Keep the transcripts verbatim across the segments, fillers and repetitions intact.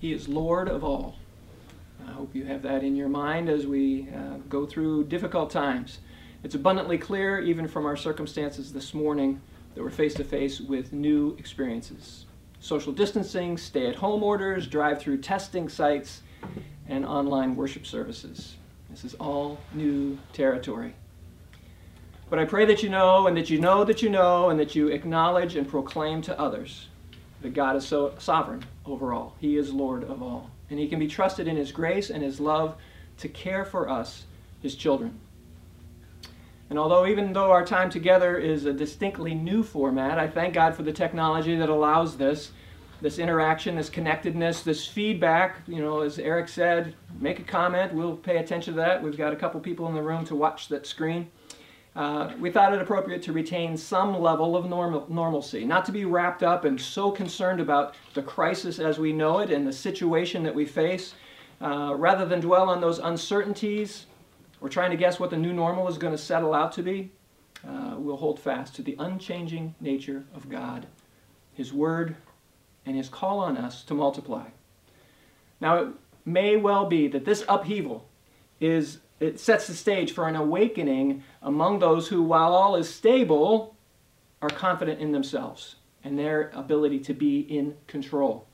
He is Lord of all. I hope you have that in your mind as we uh, go through difficult times. It's abundantly clear, even from our circumstances this morning, that we're face to face with new experiences. Social distancing, stay-at-home orders, drive-through testing sites, and online worship services. This is all new territory. But I pray that you know, and that you know that you know, and that you acknowledge and proclaim to others that God is so sovereign over all. He is Lord of all. And He can be trusted in His grace and His love to care for us, His children. And although even though our time together is a distinctly new format, I thank God for the technology that allows this, this interaction, this connectedness, this feedback. You know, as Eric said, make a comment, we'll pay attention to that. We've got a couple people in the room to watch that screen. Uh, we thought it appropriate to retain some level of normal, normalcy, not to be wrapped up and so concerned about the crisis as we know it and the situation that we face. Uh, rather than dwell on those uncertainties, we're trying to guess what the new normal is going to settle out to be. Uh, we'll hold fast to the unchanging nature of God, His Word, and His call on us to multiply. Now, it may well be that this upheaval is, it sets the stage for an awakening among those who, while all is stable, are confident in themselves and their ability to be in control.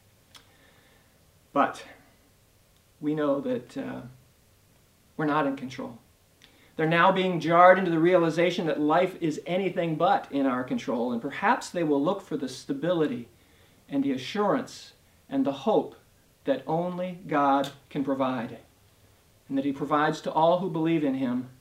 But we know that uh, we're not in control. They're now being jarred into the realization that life is anything but in our control, and perhaps they will look for the stability and the assurance and the hope that only God can provide, and that He provides to all who believe in Him,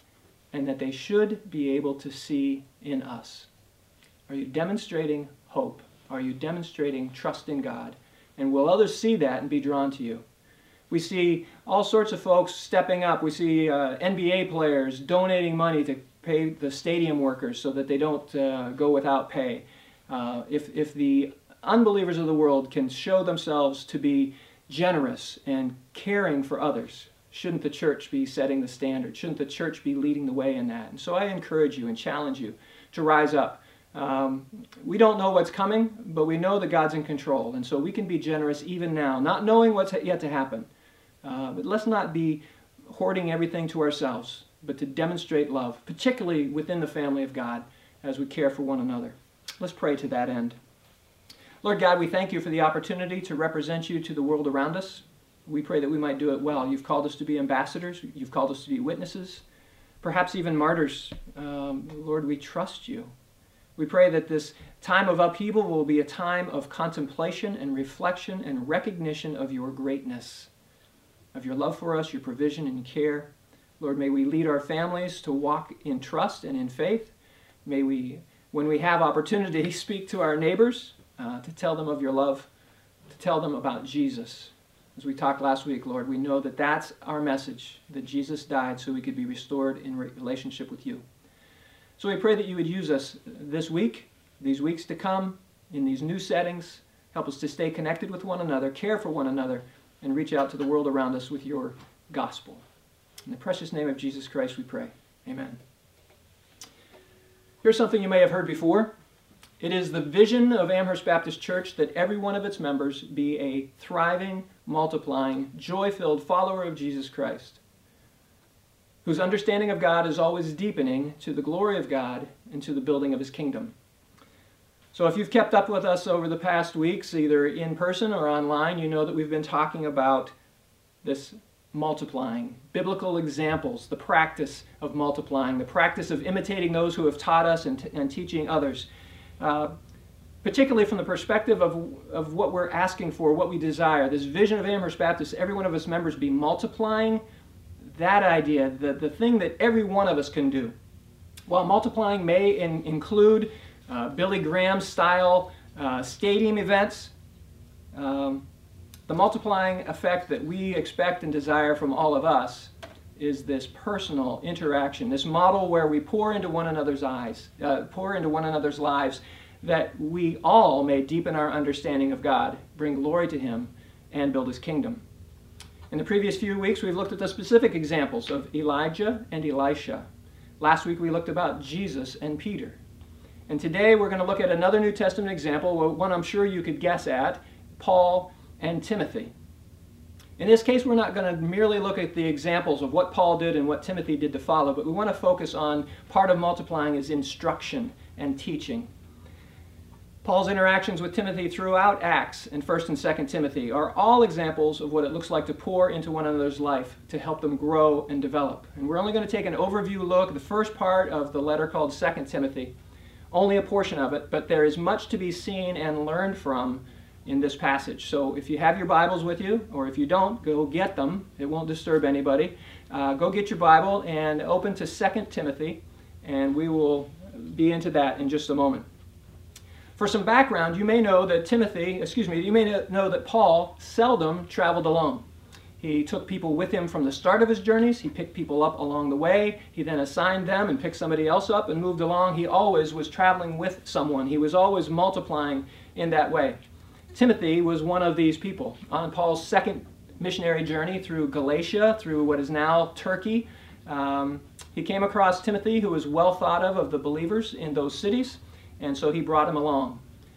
and that they should be able to see in us. Are you demonstrating hope? Are you demonstrating trust in God? And will others see that and be drawn to you? We see all sorts of folks stepping up. We see uh, N B A players donating money to pay the stadium workers so that they don't uh, go without pay. Uh, if, if the unbelievers of the world can show themselves to be generous and caring for others, shouldn't the church be setting the standard? Shouldn't the church be leading the way in that? And so I encourage you and challenge you to rise up. Um, we don't know what's coming, but we know that God's in control. And so we can be generous even now, not knowing what's yet to happen. Uh, but let's not be hoarding everything to ourselves, but to demonstrate love, particularly within the family of God, as we care for one another. Let's pray to that end. Lord God, we thank you for the opportunity to represent you to the world around us. We pray that we might do it well. You've called us to be ambassadors. You've called us to be witnesses, perhaps even martyrs. Um, Lord, we trust you. We pray that this time of upheaval will be a time of contemplation and reflection and recognition of your greatness, of your love for us, your provision and care. Lord, may we lead our families to walk in trust and in faith. May we, when we have opportunity, speak to our neighbors, uh, to tell them of your love, to tell them about Jesus. As we talked last week, Lord, we know that that's our message, that Jesus died so we could be restored in relationship with you. So we pray that you would use us this week, these weeks to come, in these new settings. Help us to stay connected with one another, care for one another, and reach out to the world around us with your gospel. In the precious name of Jesus Christ we pray. Amen. Here's something you may have heard before. It is the vision of Amherst Baptist Church that every one of its members be a thriving, multiplying, joy-filled follower of Jesus Christ, whose understanding of God is always deepening to the glory of God and to the building of His kingdom. So if you've kept up with us over the past weeks, either in person or online, you know that we've been talking about this multiplying, biblical examples, the practice of multiplying, the practice of imitating those who have taught us and, and teaching others, uh, particularly from the perspective of, of what we're asking for, what we desire. This vision of Amherst Baptist, every one of us members be multiplying, that idea, the, the thing that every one of us can do. While multiplying may in, include Uh, Billy Graham-style uh, stadium events, um, the multiplying effect that we expect and desire from all of us is this personal interaction, this model where we pour into one another's eyes, uh, pour into one another's lives, that we all may deepen our understanding of God, bring glory to Him, and build His kingdom. In the previous few weeks, we've looked at the specific examples of Elijah and Elisha. Last week, we looked about Jesus and Peter. And today we're going to look at another New Testament example, one I'm sure you could guess at, Paul and Timothy. In this case, we're not going to merely look at the examples of what Paul did and what Timothy did to follow, but we want to focus on part of multiplying is instruction and teaching. Paul's interactions with Timothy throughout Acts and First and Second Timothy are all examples of what it looks like to pour into one another's life to help them grow and develop. And we're only going to take an overview look at the first part of the letter called Second Timothy, only a portion of it, but there is much to be seen and learned from in this passage. So if you have your Bibles with you, or if you don't, go get them. It won't disturb anybody. Uh, go get your Bible and open to Second Timothy, and we will be into that in just a moment. For some background, you may know that Timothy, excuse me, you may know that Paul seldom traveled alone. He took people with him from the start of his journeys. He picked people up along the way. He then assigned them and picked somebody else up and moved along. He always was traveling with someone. He was always multiplying in that way. Timothy was one of these people. On Paul's second missionary journey through Galatia, through what is now Turkey, um, he came across Timothy, who was well thought of of the believers in those cities. And so he brought him along.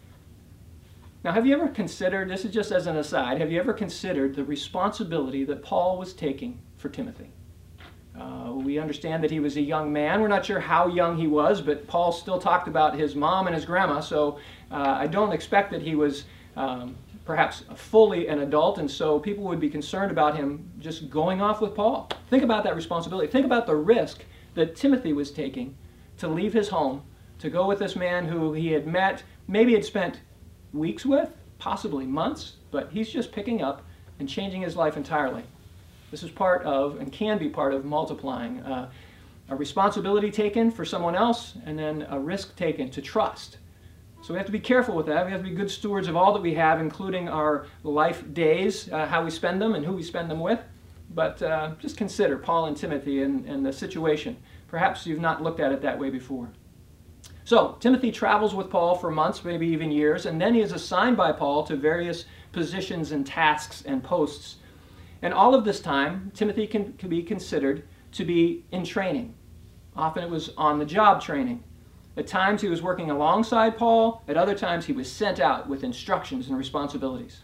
Now, have you ever considered, this is just as an aside, have you ever considered the responsibility that Paul was taking for Timothy? Uh, we understand that he was a young man. We're not sure how young he was, but Paul still talked about his mom and his grandma, so uh, I don't expect that he was um, perhaps fully an adult, and so people would be concerned about him just going off with Paul. Think about that responsibility. Think about the risk that Timothy was taking to leave his home, to go with this man who he had met, maybe had spent weeks with, possibly months, but he's just picking up and changing his life entirely. This is part of, and can be part of, multiplying. Uh, a responsibility taken for someone else, and then a risk taken to trust. So we have to be careful with that. We have to be good stewards of all that we have, including our life days, uh, how we spend them and who we spend them with. But uh, just consider Paul and Timothy and, and the situation. Perhaps you've not looked at it that way before. So, Timothy travels with Paul for months, maybe even years, and then he is assigned by Paul to various positions and tasks and posts. And all of this time, Timothy can, can be considered to be in training. Often it was on-the-job training. At times he was working alongside Paul, at other times he was sent out with instructions and responsibilities.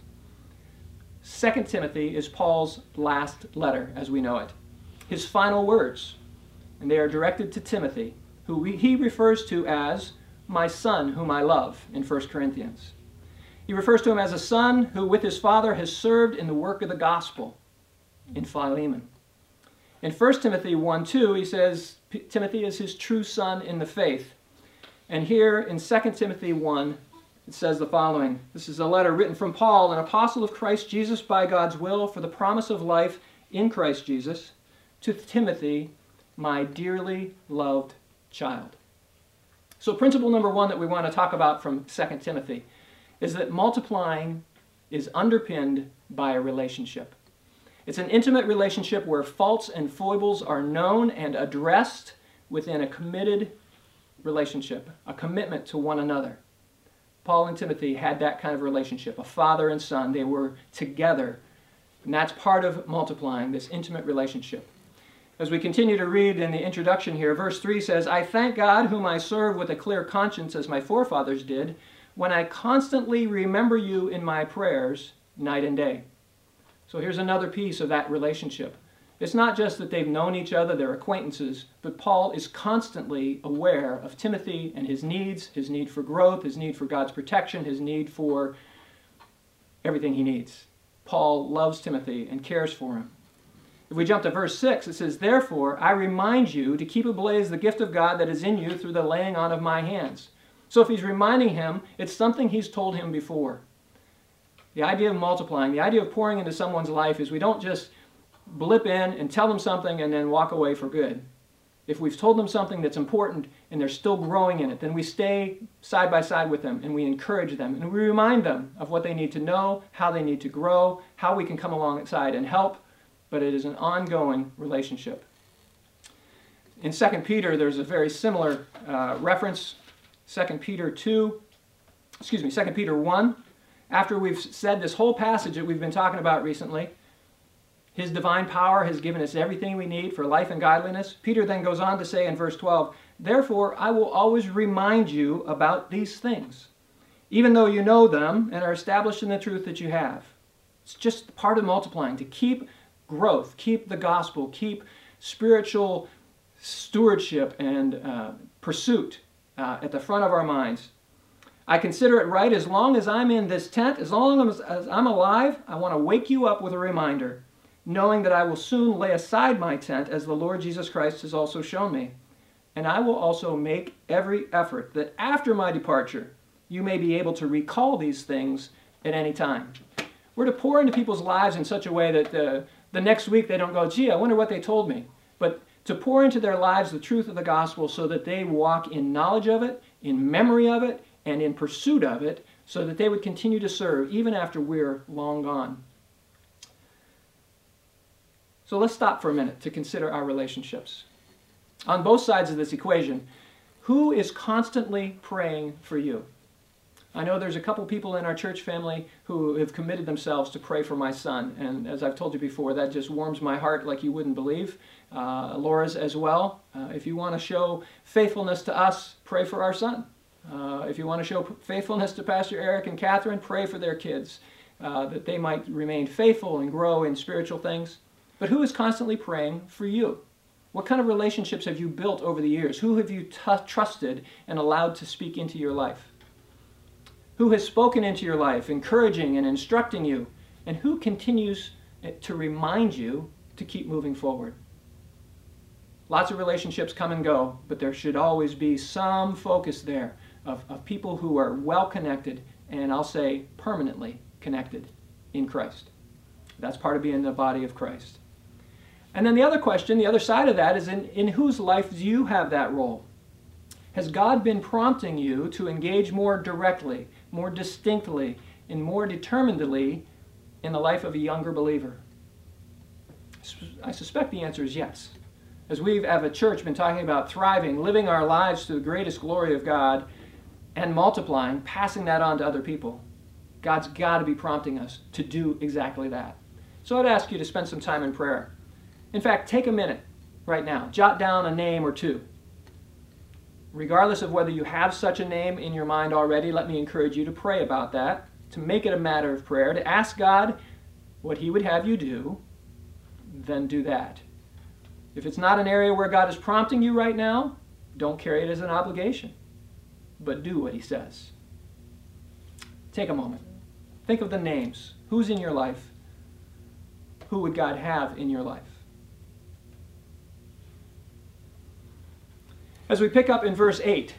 Second Timothy is Paul's last letter, as we know it. His final words, and they are directed to Timothy, who he refers to as my son whom I love in First Corinthians. He refers to him as a son who with his father has served in the work of the gospel in Philemon. In First Timothy one two, he says Timothy is his true son in the faith. And here in Second Timothy one, it says the following. This is a letter written from Paul, an apostle of Christ Jesus by God's will, for the promise of life in Christ Jesus, to Timothy, my dearly loved child. So principle number one that we want to talk about from Second Timothy is that multiplying is underpinned by a relationship. It's an intimate relationship where faults and foibles are known and addressed within a committed relationship, a commitment to one another. Paul and Timothy had that kind of relationship, a father and son. They were together, and that's part of multiplying, this intimate relationship. As we continue to read in the introduction here, verse three says, I thank God whom I serve with a clear conscience as my forefathers did, when I constantly remember you in my prayers night and day. So here's another piece of that relationship. It's not just that they've known each other, they're acquaintances, but Paul is constantly aware of Timothy and his needs, his need for growth, his need for God's protection, his need for everything he needs. Paul loves Timothy and cares for him. If we jump to verse six, it says, Therefore, I remind you to keep ablaze the gift of God that is in you through the laying on of my hands. So if he's reminding him, it's something he's told him before. The idea of multiplying, the idea of pouring into someone's life is we don't just blip in and tell them something and then walk away for good. If we've told them something that's important and they're still growing in it, then we stay side by side with them and we encourage them and we remind them of what they need to know, how they need to grow, how we can come alongside and help. But it is an ongoing relationship. In Second Peter, there's a very similar uh, reference. Second Peter two, excuse me, Second Peter one. After we've said this whole passage that we've been talking about recently, his divine power has given us everything we need for life and godliness. Peter then goes on to say in verse twelve, Therefore I will always remind you about these things, even though you know them and are established in the truth that you have. It's just part of multiplying, to keep growth, keep the gospel, keep spiritual stewardship and uh, pursuit uh, at the front of our minds. I consider it right, as long as I'm in this tent, as long as, as I'm alive, I want to wake you up with a reminder, knowing that I will soon lay aside my tent, as the Lord Jesus Christ has also shown me. And I will also make every effort that after my departure, you may be able to recall these things at any time. We're to pour into people's lives in such a way that uh, the next week they don't go, gee, I wonder what they told me. But to pour into their lives the truth of the gospel so that they walk in knowledge of it, in memory of it, and in pursuit of it, so that they would continue to serve even after we're long gone. So let's stop for a minute to consider our relationships. On both sides of this equation, who is constantly praying for you? I know there's a couple people in our church family who have committed themselves to pray for my son, and as I've told you before, that just warms my heart like you wouldn't believe. Uh, Laura's as well. Uh, if you want to show faithfulness to us, pray for our son. Uh, if you want to show faithfulness to Pastor Eric and Catherine, pray for their kids, uh, that they might remain faithful and grow in spiritual things. But who is constantly praying for you? What kind of relationships have you built over the years? Who have you trusted and allowed to speak into your life? Who has spoken into your life, encouraging and instructing you? And who continues to remind you to keep moving forward? Lots of relationships come and go, but there should always be some focus there of, of people who are well connected, and I'll say permanently connected in Christ. That's part of being the body of Christ. And then the other question, the other side of that, is in, in whose life do you have that role? Has God been prompting you to engage more directly, more distinctly, and more determinedly in the life of a younger believer? I suspect the answer is yes. As we've, as a church, been talking about thriving, living our lives to the greatest glory of God, and multiplying, passing that on to other people, God's got to be prompting us to do exactly that. So I'd ask you to spend some time in prayer. In fact, take a minute right now. Jot down a name or two. Regardless of whether you have such a name in your mind already, let me encourage you to pray about that, to make it a matter of prayer, to ask God what He would have you do, then do that. If it's not an area where God is prompting you right now, don't carry it as an obligation, but do what He says. Take a moment. Think of the names. Who's in your life? Who would God have in your life? As we pick up in verse eight,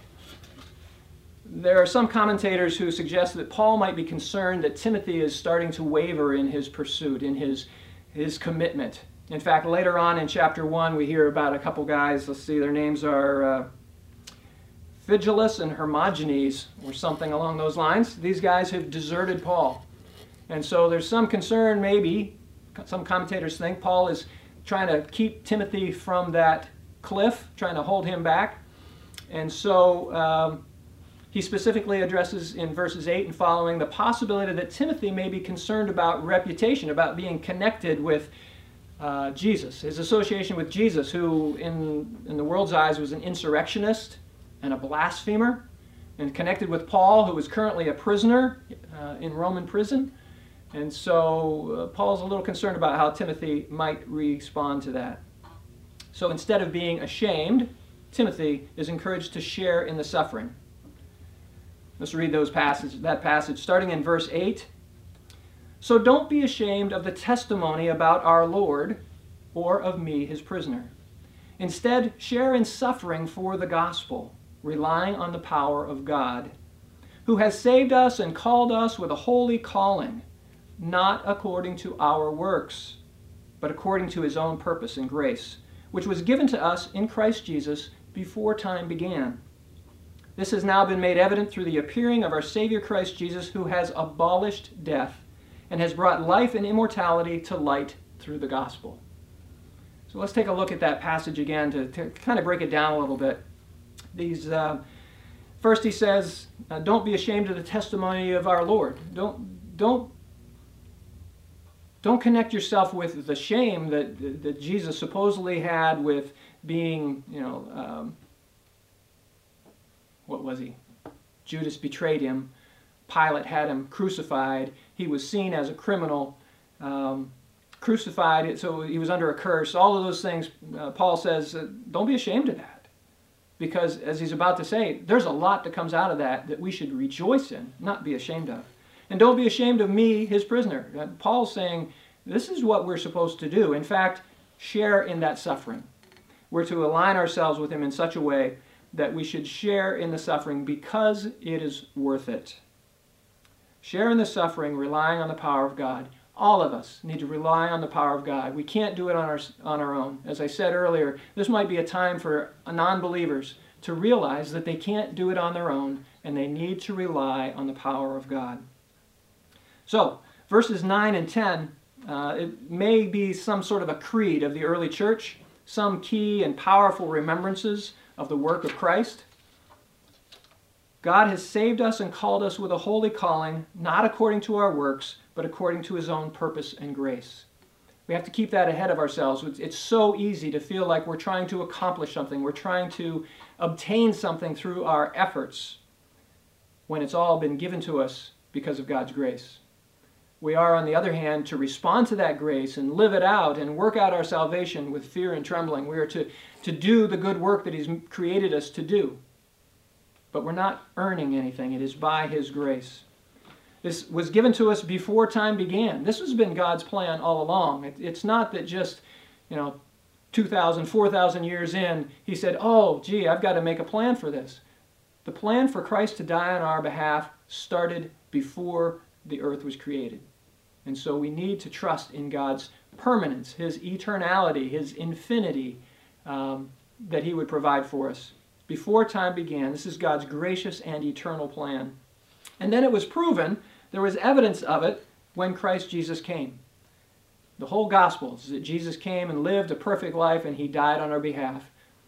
there are some commentators who suggest that Paul might be concerned that Timothy is starting to waver in his pursuit, in his, his commitment. In fact, later on in chapter one, we hear about a couple guys. Let's see, their names are uh, Phygelus and Hermogenes, or something along those lines. These guys have deserted Paul. And so there's some concern, maybe, some commentators think Paul is trying to keep Timothy from that cliff, trying to hold him back. And so um, he specifically addresses in verses eight and following the possibility that Timothy may be concerned about reputation, about being connected with uh, Jesus, his association with Jesus, who in, in the world's eyes was an insurrectionist and a blasphemer, and connected with Paul, who was currently a prisoner uh, in Roman prison. And so uh, Paul's a little concerned about how Timothy might respond to that. So instead of being ashamed, Timothy is encouraged to share in the suffering. Let's read those passage, that passage, starting in verse eight. So don't be ashamed of the testimony about our Lord, or of me, his prisoner. Instead, share in suffering for the gospel, relying on the power of God, who has saved us and called us with a holy calling, not according to our works, but according to his own purpose and grace, which was given to us in Christ Jesus before time began. This has now been made evident through the appearing of our Savior Christ Jesus, who has abolished death and has brought life and immortality to light through the gospel. So let's take a look at that passage again to, to kind of break it down a little bit. These, uh, first he says, uh, don't be ashamed of the testimony of our Lord. Don't, don't Don't connect yourself with the shame that, that Jesus supposedly had with being, you know, um, what was he? Judas betrayed him. Pilate had him crucified. He was seen as a criminal. um, crucified, so he was under a curse. All of those things, uh, Paul says, uh, don't be ashamed of that. Because, as he's about to say, there's a lot that comes out of that that we should rejoice in, not be ashamed of. And don't be ashamed of me, his prisoner. Uh, Paul's saying, this is what we're supposed to do. In fact, share in that suffering. We're to align ourselves with him in such a way that we should share in the suffering because it is worth it. Share in the suffering, relying on the power of God. All of us need to rely on the power of God. We can't do it on our, on our own. As I said earlier, this might be a time for non-believers to realize that they can't do it on their own and they need to rely on the power of God. So, verses nine and ten, uh, it may be some sort of a creed of the early church, some key and powerful remembrances of the work of Christ. God has saved us and called us with a holy calling, not according to our works, but according to his own purpose and grace. We have to keep that ahead of ourselves. It's so easy to feel like we're trying to accomplish something. We're trying to obtain something through our efforts when it's all been given to us because of God's grace. We are, on the other hand, to respond to that grace and live it out and work out our salvation with fear and trembling. We are to, to do the good work that he's created us to do. But we're not earning anything. It is by his grace. This was given to us before time began. This has been God's plan all along. It, it's not that just, you know, two thousand, four thousand years in, he said, oh, gee, I've got to make a plan for this. The plan for Christ to die on our behalf started before the earth was created. And so we need to trust in God's permanence, his eternality, his infinity um, that he would provide for us. Before time began, this is God's gracious and eternal plan. And then it was proven, there was evidence of it when Christ Jesus came. The whole gospel is that Jesus came and lived a perfect life and he died on our behalf.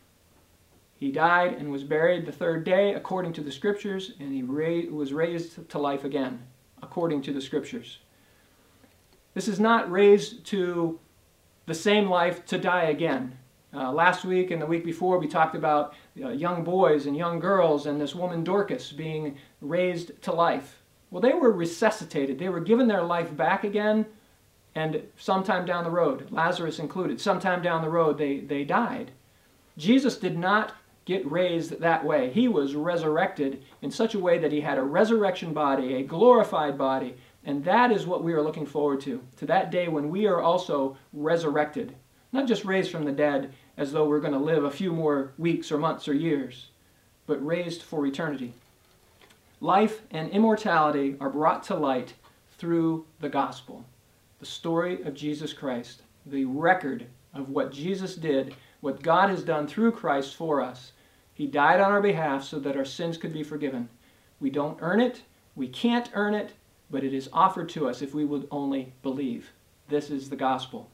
He died and was buried the third day according to the Scriptures, and he ra- was raised to life again according to the Scriptures. This is not raised to the same life to die again. Uh, last week and the week before we talked about uh, young boys and young girls and this woman Dorcas being raised to life. Well, they were resuscitated. They were given their life back again, and sometime down the road, Lazarus included, sometime down the road they, they died. Jesus did not get raised that way. He was resurrected in such a way that he had a resurrection body, a glorified body, and that is what we are looking forward to, to that day when we are also resurrected. Not just raised from the dead as though we're going to live a few more weeks or months or years, but raised for eternity. Life and immortality are brought to light through the gospel, the story of Jesus Christ, the record of what Jesus did, what God has done through Christ for us. He died on our behalf so that our sins could be forgiven. We don't earn it, we can't earn it, but it is offered to us if we would only believe. This is the gospel.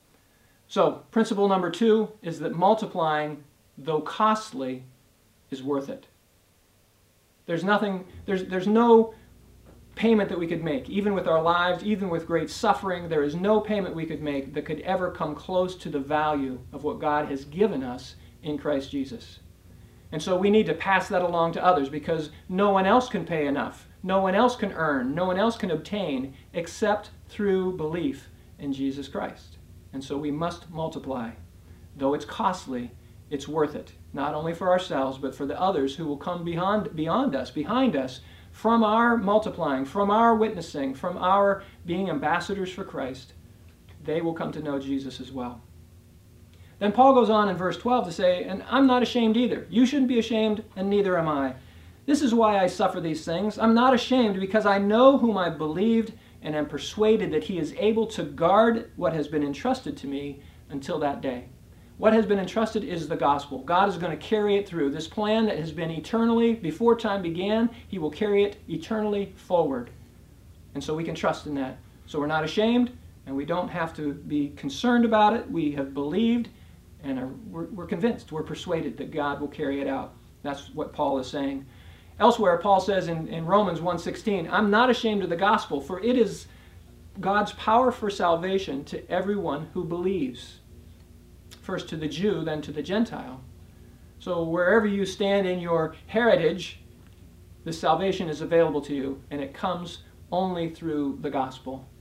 So, principle number two is that multiplying, though costly, is worth it. There's nothing, there's, there's no payment that we could make, even with our lives, even with great suffering. There is no payment we could make that could ever come close to the value of what God has given us in Christ Jesus. And so we need to pass that along to others because no one else can pay enough. No one else can earn. No one else can obtain except through belief in Jesus Christ. And so we must multiply. Though it's costly, it's worth it. Not only for ourselves, but for the others who will come beyond, beyond us, behind us, from our multiplying, from our witnessing, from our being ambassadors for Christ. They will come to know Jesus as well. Then Paul goes on in verse twelve to say, and I'm not ashamed either. You shouldn't be ashamed, and neither am I. This is why I suffer these things. I'm not ashamed because I know whom I believed and am persuaded that he is able to guard what has been entrusted to me until that day. What has been entrusted is the gospel. God is going to carry it through. This plan that has been eternally, before time began, he will carry it eternally forward. And so we can trust in that. So we're not ashamed, and we don't have to be concerned about it. We have believed, and are, we're, we're convinced, we're persuaded that God will carry it out. That's what Paul is saying. Elsewhere, Paul says in, in Romans one sixteen, I'm not ashamed of the gospel, for it is God's power for salvation to everyone who believes. First to the Jew, then to the Gentile. So wherever you stand in your heritage, this salvation is available to you, and it comes only through the gospel.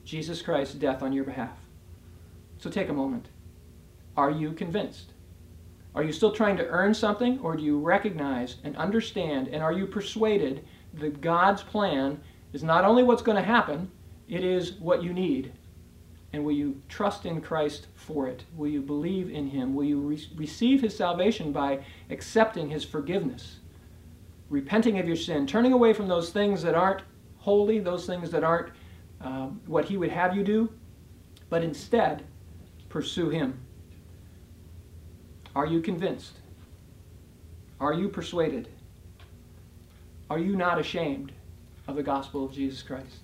Jesus Christ's death on your behalf. So take a moment. Are you convinced? Are you still trying to earn something, or do you recognize and understand, and are you persuaded that God's plan is not only what's going to happen, it is what you need? And will you trust in Christ for it? Will you believe in Him? Will you re- receive His salvation by accepting His forgiveness, repenting of your sin, turning away from those things that aren't holy, those things that aren't um, what He would have you do, but instead pursue Him? Are you convinced? Are you persuaded? Are you not ashamed of the gospel of Jesus Christ?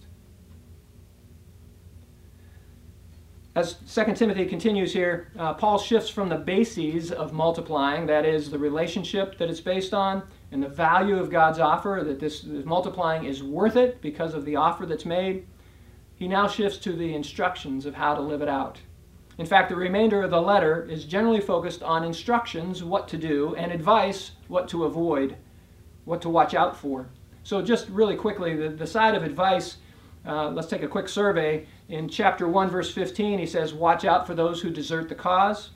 As Second Timothy continues here, uh, Paul shifts from the bases of multiplying, that is, the relationship that it's based on, and the value of God's offer, that this, this multiplying is worth it because of the offer that's made. He now shifts to the instructions of how to live it out. In fact, the remainder of the letter is generally focused on instructions, what to do, and advice, what to avoid, what to watch out for. So just really quickly, the, the side of advice, uh, let's take a quick survey. In chapter one, verse fifteen, he says, watch out for those who desert the cause.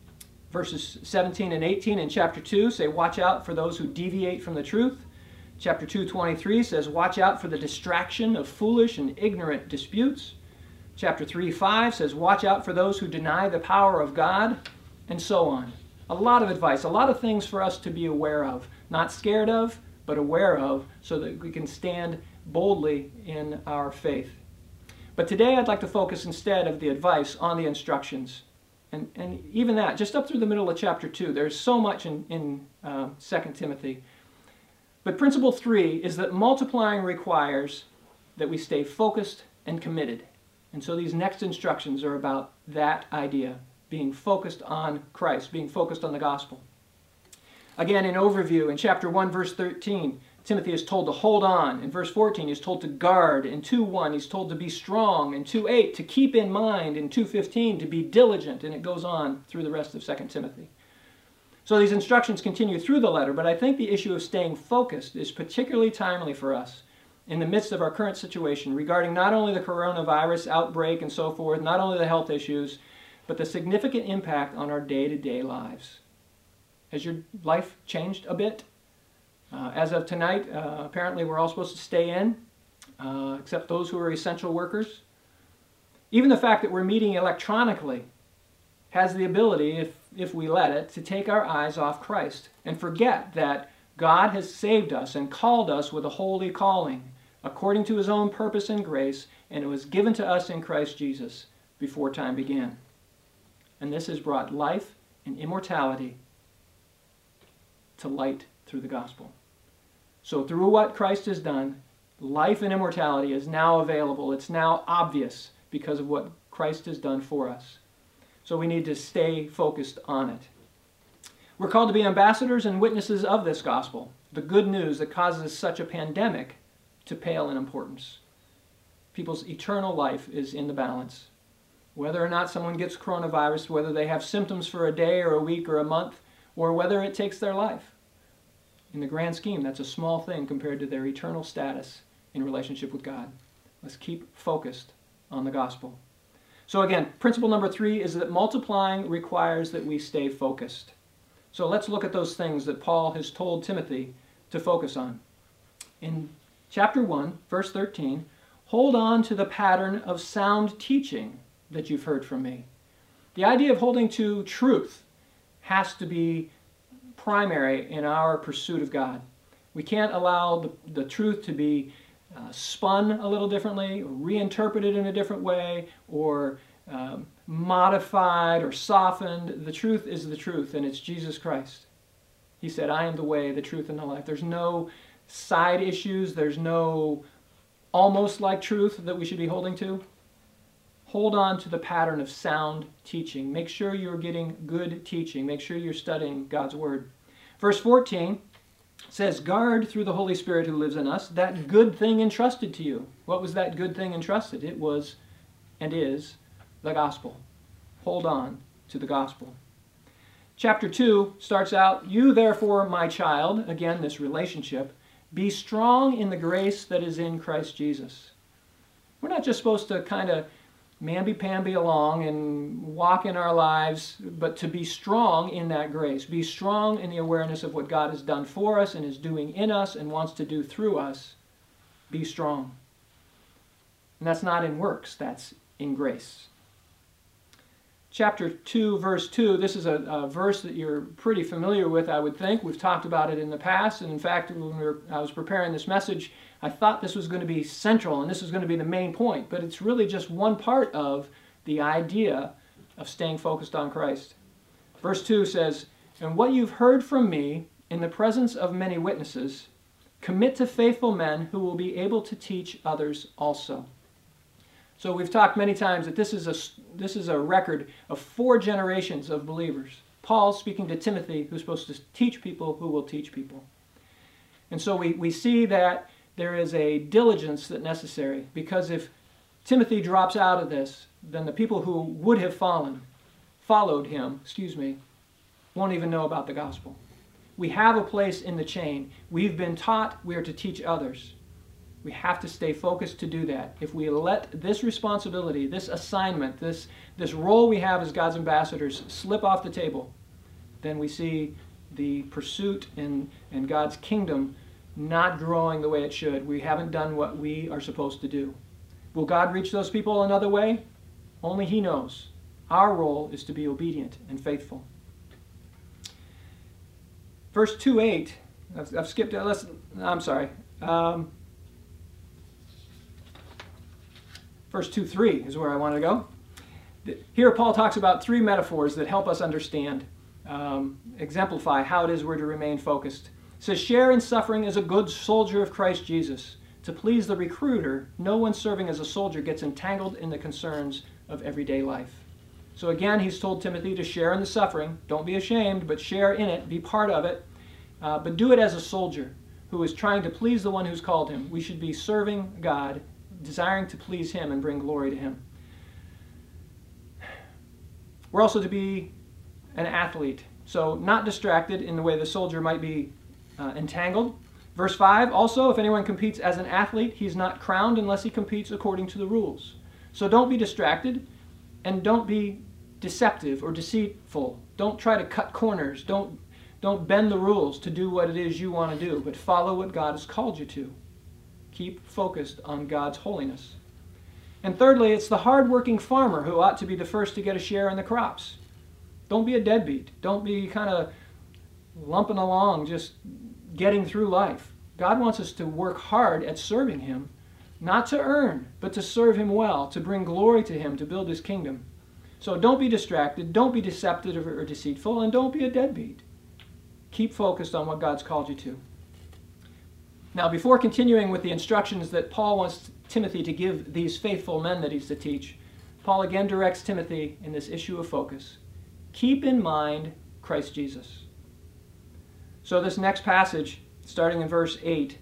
Verses seventeen and eighteen in chapter two say, watch out for those who deviate from the truth. Chapter two, twenty-three says, watch out for the distraction of foolish and ignorant disputes. Chapter three, five says, watch out for those who deny the power of God, and so on. A lot of advice, a lot of things for us to be aware of, not scared of, but aware of, so that we can stand boldly in our faith. But today I'd like to focus instead of the advice on the instructions. And, and even that, just up through the middle of chapter two, there's so much in, in uh, Second Timothy. But principle three is that multiplying requires that we stay focused and committed. And so these next instructions are about that idea, being focused on Christ, being focused on the gospel. Again, in overview, in chapter one, verse thirteen, Timothy is told to hold on. In verse fourteen, he's told to guard. In two one, he's told to be strong. In two eight, to keep in mind. In two fifteen, to be diligent. And it goes on through the rest of Second Timothy. So these instructions continue through the letter, but I think the issue of staying focused is particularly timely for us in the midst of our current situation regarding not only the coronavirus outbreak and so forth, not only the health issues, but the significant impact on our day-to-day lives. Has your life changed a bit? Uh, as of tonight, uh, apparently we're all supposed to stay in, uh, except those who are essential workers. Even the fact that we're meeting electronically has the ability, if, if we let it, to take our eyes off Christ and forget that God has saved us and called us with a holy calling according to His own purpose and grace, and it was given to us in Christ Jesus before time began. And this has brought life and immortality to light through the gospel. So through what Christ has done, life and immortality is now available. It's now obvious because of what Christ has done for us. So we need to stay focused on it. We're called to be ambassadors and witnesses of this gospel, the good news that causes such a pandemic to pale in importance. People's eternal life is in the balance. Whether or not someone gets coronavirus, whether they have symptoms for a day or a week or a month, or whether it takes their life. In the grand scheme, that's a small thing compared to their eternal status in relationship with God. Let's keep focused on the gospel. So again, principle number three is that multiplying requires that we stay focused. So let's look at those things that Paul has told Timothy to focus on. In chapter one, verse thirteen, hold on to the pattern of sound teaching that you've heard from me. The idea of holding to truth has to be primary in our pursuit of God. We can't allow the, the truth to be uh, spun a little differently, or reinterpreted in a different way, or um, modified or softened. The truth is the truth, and it's Jesus Christ. He said, I am the way, the truth, and the life. There's no side issues. There's no almost like truth that we should be holding to. Hold on to the pattern of sound teaching. Make sure you're getting good teaching. Make sure you're studying God's Word. Verse fourteen says, guard through the Holy Spirit who lives in us that good thing entrusted to you. What was that good thing entrusted? It was and is the gospel. Hold on to the gospel. Chapter two starts out, you therefore, my child, again this relationship, be strong in the grace that is in Christ Jesus. We're not just supposed to kind of mamby-pamby along and walk in our lives, but to be strong in that grace. Be strong in the awareness of what God has done for us and is doing in us and wants to do through us. Be strong. And that's not in works, that's in grace. Chapter two, verse two, this is a, a verse that you're pretty familiar with, I would think. We've talked about it in the past, and in fact, when we were, I was preparing this message, I thought this was going to be central, and this was going to be the main point, but it's really just one part of the idea of staying focused on Christ. Verse two says, "And what you've heard from me in the presence of many witnesses, commit to faithful men who will be able to teach others also." So we've talked many times that this is a, this is a record of four generations of believers. Paul speaking to Timothy, who's supposed to teach people who will teach people. And so we, we see that there is a diligence that's necessary, because if Timothy drops out of this, then the people who would have fallen, followed him, excuse me, won't even know about the gospel. We have a place in the chain. We've been taught we are to teach others. We have to stay focused to do that. If we let this responsibility, this assignment, this, this role we have as God's ambassadors slip off the table, then we see the pursuit in, in God's kingdom not growing the way it should. We haven't done what we are supposed to do. Will God reach those people another way? Only He knows. Our role is to be obedient and faithful. Verse two eight, I've, I've skipped it. Let's, I'm sorry. Um, Verse two three is where I want to go. Here Paul talks about three metaphors that help us understand, um, exemplify how it is we're to remain focused. It says, "Share in suffering as a good soldier of Christ Jesus. To please the recruiter, no one serving as a soldier gets entangled in the concerns of everyday life." So again, he's told Timothy to share in the suffering. Don't be ashamed, but share in it. Be part of it. Uh, but do it as a soldier who is trying to please the one who's called him. We should be serving God, desiring to please Him and bring glory to Him. We're also to be an athlete, so not distracted in the way the soldier might be uh, entangled. Verse five, also, if anyone competes as an athlete, he's not crowned unless he competes according to the rules. So don't be distracted, and don't be deceptive or deceitful. Don't try to cut corners. Don't, don't bend the rules to do what it is you want to do, but follow what God has called you to. Keep focused on God's holiness. And thirdly, it's the hard-working farmer who ought to be the first to get a share in the crops. Don't be a deadbeat. Don't be kind of lumping along, just getting through life. God wants us to work hard at serving Him, not to earn, but to serve Him well, to bring glory to Him, to build His kingdom. So don't be distracted, don't be deceptive or deceitful, and don't be a deadbeat. Keep focused on what God's called you to. Now, before continuing with the instructions that Paul wants Timothy to give these faithful men that he's to teach, Paul again directs Timothy in this issue of focus. Keep in mind Christ Jesus. So this next passage, starting in verse eight,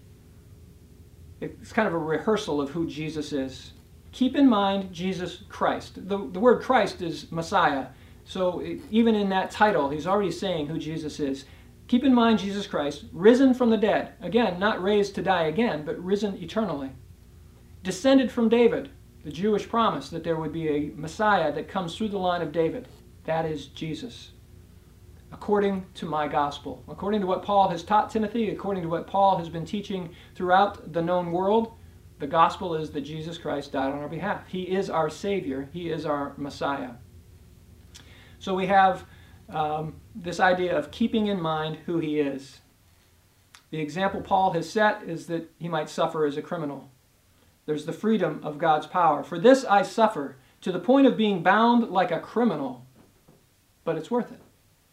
it's kind of a rehearsal of who Jesus is. Keep in mind Jesus Christ. The, the word Christ is Messiah. So even in that title, he's already saying who Jesus is. Keep in mind Jesus Christ, risen from the dead. Again, not raised to die again, but risen eternally. Descended from David, the Jewish promise that there would be a Messiah that comes through the line of David. That is Jesus. According to my gospel. According to what Paul has taught Timothy, according to what Paul has been teaching throughout the known world, the gospel is that Jesus Christ died on our behalf. He is our Savior. He is our Messiah. So we have Um, this idea of keeping in mind who He is. The example Paul has set is that he might suffer as a criminal. There's the freedom of God's power. For this I suffer, to the point of being bound like a criminal, but it's worth it.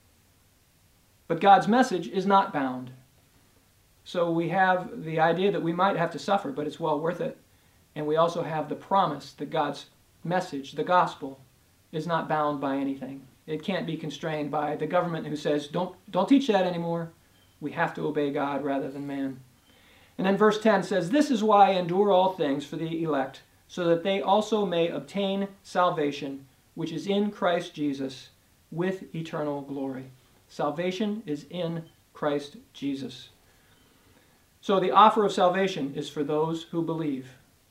But God's message is not bound. So we have the idea that we might have to suffer, but it's well worth it. And we also have the promise that God's message, the gospel, is not bound by anything. It can't be constrained by the government who says, don't, don't teach that anymore. We have to obey God rather than man. And then verse ten says, "This is why I endure all things for the elect, so that they also may obtain salvation, which is in Christ Jesus, with eternal glory." Salvation is in Christ Jesus. So the offer of salvation is for those who believe.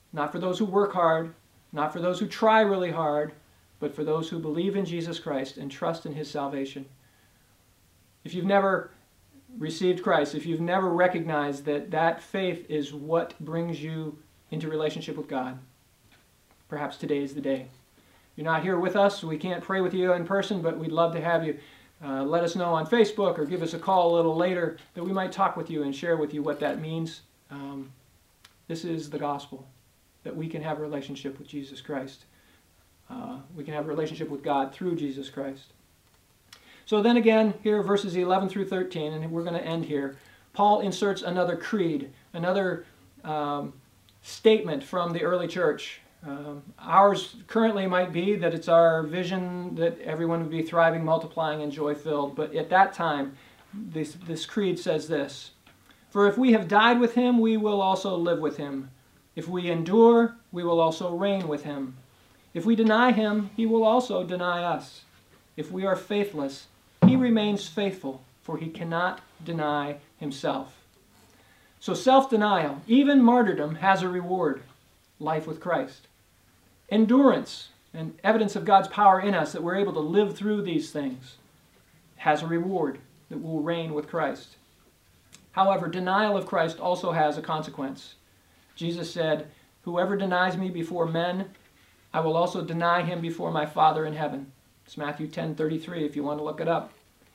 Not for those who work hard, not for those who try really hard, but for those who believe in Jesus Christ and trust in his salvation. If you've never received Christ, if you've never recognized that that faith is what brings you into relationship with God, perhaps today is the day. You're not here with us, so we can't pray with you in person, but we'd love to have you. Uh, let us know on Facebook or give us a call a little later that we might talk with you and share with you what that means. Um, this is the gospel, that we can have a relationship with Jesus Christ. Uh, we can have a relationship with God through Jesus Christ. So then again, here verses eleven through thirteen, and we're going to end here. Paul inserts another creed, another um, statement from the early church. Um, ours currently might be that it's our vision that everyone would be thriving, multiplying, and joy-filled. But at that time, this, this creed says this: "For if we have died with him, we will also live with him. If we endure, we will also reign with him. If we deny him, he will also deny us. If we are faithless, he remains faithful, for he cannot deny himself." So self-denial, even martyrdom, has a reward: life with Christ. Endurance, and evidence of God's power in us that we're able to live through these things, has a reward that will reign with Christ. However, denial of Christ also has a consequence. Jesus said, "Whoever denies me before men, I will also deny him before my Father in heaven." It's Matthew ten thirty-three if you want to look it up.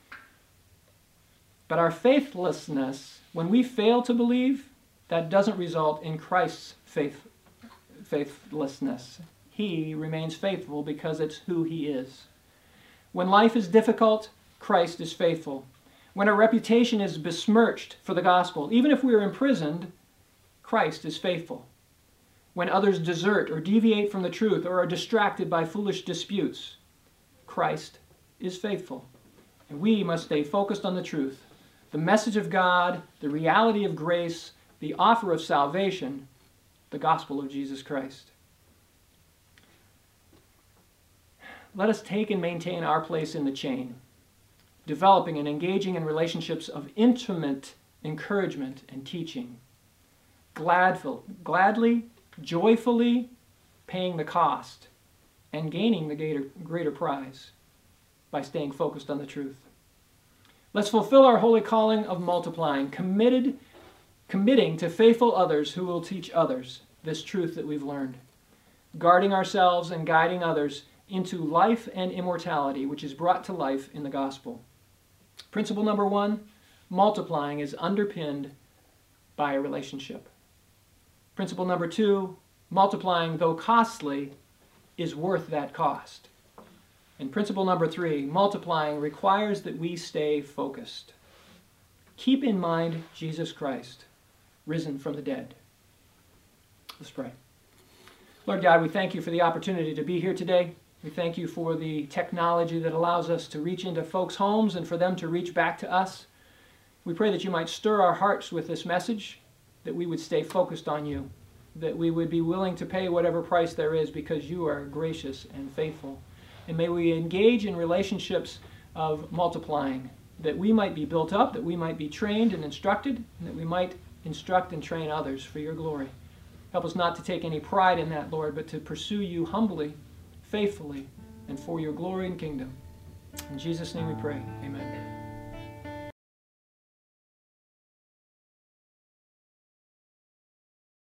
But our faithlessness, when we fail to believe, that doesn't result in Christ's faith, faithlessness. He remains faithful because it's who he is. When life is difficult, Christ is faithful. When our reputation is besmirched for the gospel, even if we are imprisoned, Christ is faithful. When others desert or deviate from the truth or are distracted by foolish disputes, Christ is faithful. And we must stay focused on the truth, the message of God, the reality of grace, the offer of salvation, the gospel of Jesus Christ. Let us take and maintain our place in the chain, developing and engaging in relationships of intimate encouragement and teaching, gladful, gladly, joyfully paying the cost and gaining the greater, greater prize by staying focused on the truth. Let's fulfill our holy calling of multiplying, committed, committing to faithful others who will teach others this truth that we've learned, guarding ourselves and guiding others into life and immortality, which is brought to life in the gospel. Principle number one, multiplying is underpinned by a relationship. Principle number two, multiplying, though costly, is worth that cost. And principle number three, multiplying requires that we stay focused. Keep in mind Jesus Christ, risen from the dead. Let's pray. Lord God, we thank you for the opportunity to be here today. We thank you for the technology that allows us to reach into folks' homes and for them to reach back to us. We pray that you might stir our hearts with this message, that we would stay focused on you, that we would be willing to pay whatever price there is because you are gracious and faithful. And may we engage in relationships of multiplying, that we might be built up, that we might be trained and instructed, and that we might instruct and train others for your glory. Help us not to take any pride in that, Lord, but to pursue you humbly, faithfully, and for your glory and kingdom. In Jesus' name we pray. Amen.